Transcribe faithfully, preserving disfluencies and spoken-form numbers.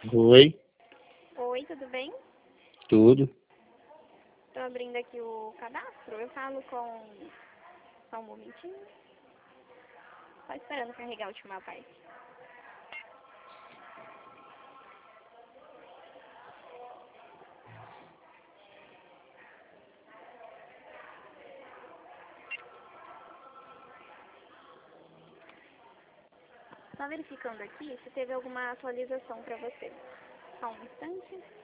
Oi, Oi, tudo bem? tudo. Estou abrindo aqui o cadastro. Eu falo com... Só um momentinho. Só esperando carregar a última parte. Só verificando aqui se teve alguma atualização para você. Só um instante.